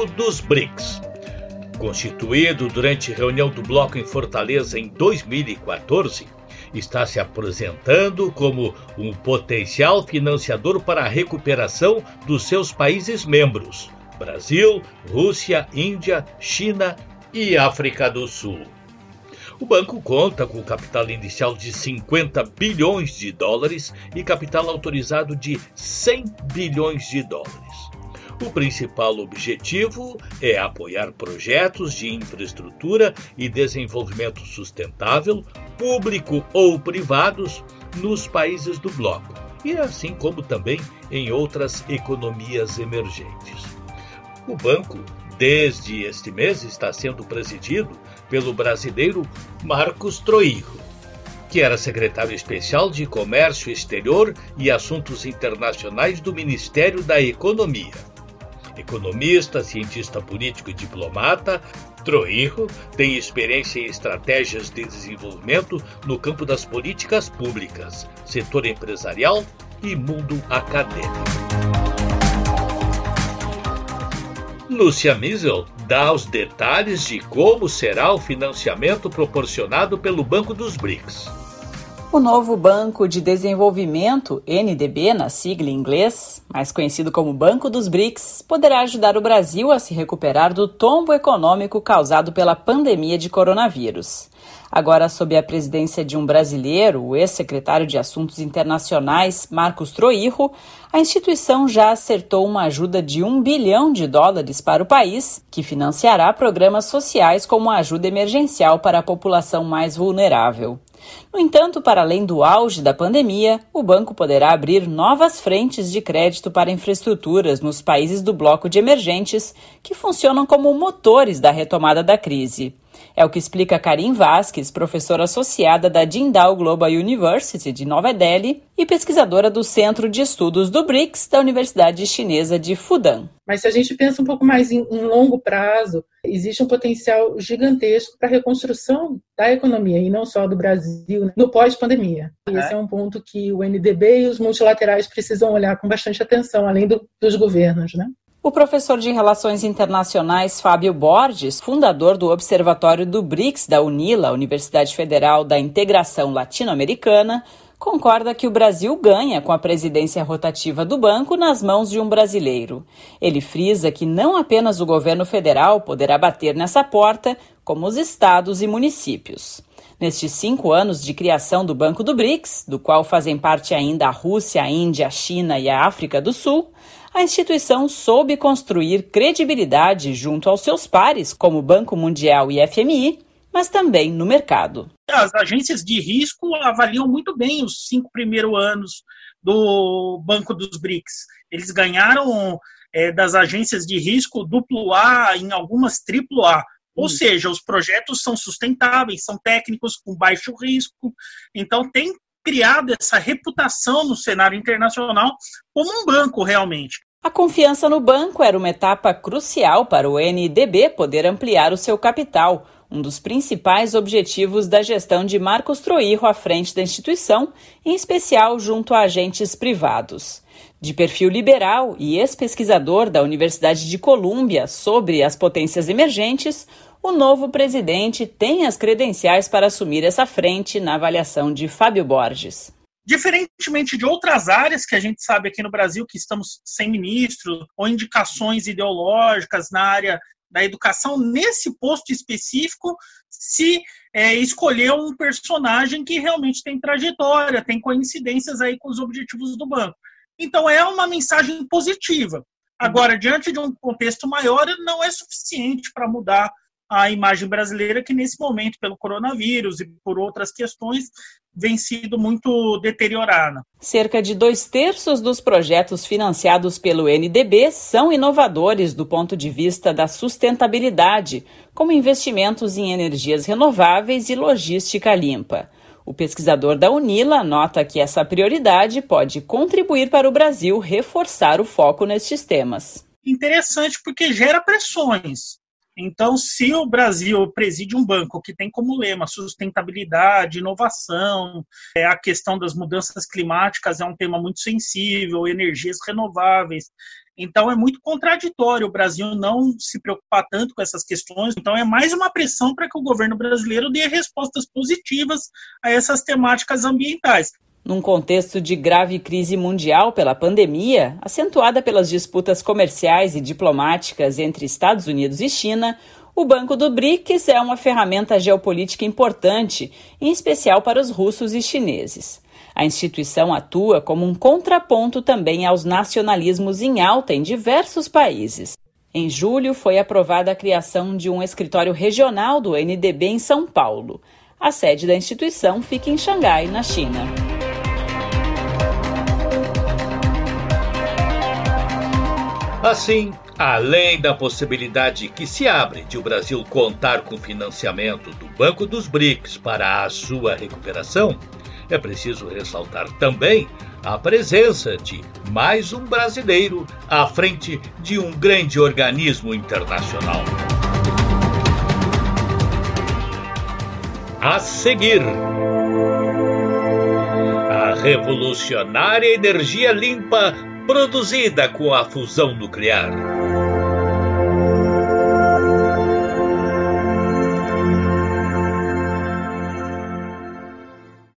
Banco dos BRICS. Constituído durante reunião do bloco em Fortaleza em 2014, está se apresentando como um potencial financiador para a recuperação dos seus países membros: Brasil, Rússia, Índia, China e África do Sul. O banco conta com capital inicial de 50 bilhões de dólares e capital autorizado de 100 bilhões de dólares. O principal objetivo é apoiar projetos de infraestrutura e desenvolvimento sustentável, público ou privados, nos países do bloco, e assim como também em outras economias emergentes. O banco, desde este mês, está sendo presidido pelo brasileiro Marcos Troillo, que era secretário especial de Comércio Exterior e Assuntos Internacionais do Ministério da Economia. Economista, cientista político e diplomata, Troillo tem experiência em estratégias de desenvolvimento no campo das políticas públicas, setor empresarial e mundo acadêmico. Lúcia Miesel dá os detalhes de como será o financiamento proporcionado pelo Banco dos BRICS. O novo Banco de Desenvolvimento, NDB na sigla em inglês, mais conhecido como Banco dos BRICS, poderá ajudar o Brasil a se recuperar do tombo econômico causado pela pandemia de coronavírus. Agora, sob a presidência de um brasileiro, o ex-secretário de Assuntos Internacionais, Marcos Troillo, a instituição já acertou uma ajuda de US$ 1 bilhão para o país, que financiará programas sociais como a ajuda emergencial para a população mais vulnerável. No entanto, para além do auge da pandemia, o banco poderá abrir novas frentes de crédito para infraestruturas nos países do bloco de emergentes, que funcionam como motores da retomada da crise. É o que explica Karim Vasquez, professora associada da Jindal Global University de Nova Delhi e pesquisadora do Centro de Estudos do BRICS da Universidade Chinesa de Fudan. Mas se a gente pensa um pouco mais em longo prazo, existe um potencial gigantesco para a reconstrução da economia, e não só do Brasil, no pós-pandemia. Esse é um ponto que o NDB e os multilaterais precisam olhar com bastante atenção, além dos governos, né? O professor de Relações Internacionais Fábio Borges, fundador do Observatório do BRICS da UNILA, Universidade Federal da Integração Latino-Americana, concorda que o Brasil ganha com a presidência rotativa do banco nas mãos de um brasileiro. Ele frisa que não apenas o governo federal poderá bater nessa porta, como os estados e municípios. Nestes 5 anos de criação do Banco do BRICS, do qual fazem parte ainda a Rússia, a Índia, a China e a África do Sul, a instituição soube construir credibilidade junto aos seus pares, como o Banco Mundial e FMI, mas também no mercado. As agências de risco avaliam muito bem os 5 primeiros anos do Banco dos BRICS. Eles ganharam das agências de risco AA, em algumas AAA. Ou seja, os projetos são sustentáveis, são técnicos, com baixo risco. Então, tem criado essa reputação no cenário internacional como um banco realmente. A confiança no banco era uma etapa crucial para o NDB poder ampliar o seu capital, um dos principais objetivos da gestão de Marcos Troillo à frente da instituição, em especial junto a agentes privados. De perfil liberal e ex-pesquisador da Universidade de Colômbia sobre as potências emergentes, o novo presidente tem as credenciais para assumir essa frente na avaliação de Fábio Borges. Diferentemente de outras áreas que a gente sabe aqui no Brasil, que estamos sem ministro, ou indicações ideológicas na área da educação, nesse posto específico se escolheu um personagem que realmente tem trajetória, tem coincidências aí com os objetivos do banco. Então é uma mensagem positiva. Agora, diante de um contexto maior, não é suficiente para mudar a imagem brasileira, que nesse momento, pelo coronavírus e por outras questões, vem sido muito deteriorada. Cerca de 2/3 dos projetos financiados pelo NDB são inovadores do ponto de vista da sustentabilidade, como investimentos em energias renováveis e logística limpa. O pesquisador da UNILA nota que essa prioridade pode contribuir para o Brasil reforçar o foco nestes temas. Interessante porque gera pressões. Então, se o Brasil preside um banco que tem como lema sustentabilidade, inovação, a questão das mudanças climáticas é um tema muito sensível, energias renováveis, Então é muito contraditório o Brasil não se preocupar tanto com essas questões. Então é mais uma pressão para que o governo brasileiro dê respostas positivas a essas temáticas ambientais. Num contexto de grave crise mundial pela pandemia, acentuada pelas disputas comerciais e diplomáticas entre Estados Unidos e China, o Banco do BRICS é uma ferramenta geopolítica importante, em especial para os russos e chineses. A instituição atua como um contraponto também aos nacionalismos em alta em diversos países. Em julho, foi aprovada a criação de um escritório regional do NDB em São Paulo. A sede da instituição fica em Xangai, na China. Assim, além da possibilidade que se abre de o Brasil contar com financiamento do Banco dos BRICS para a sua recuperação, é preciso ressaltar também a presença de mais um brasileiro à frente de um grande organismo internacional. A seguir, a revolucionária energia limpa produzida com a fusão nuclear.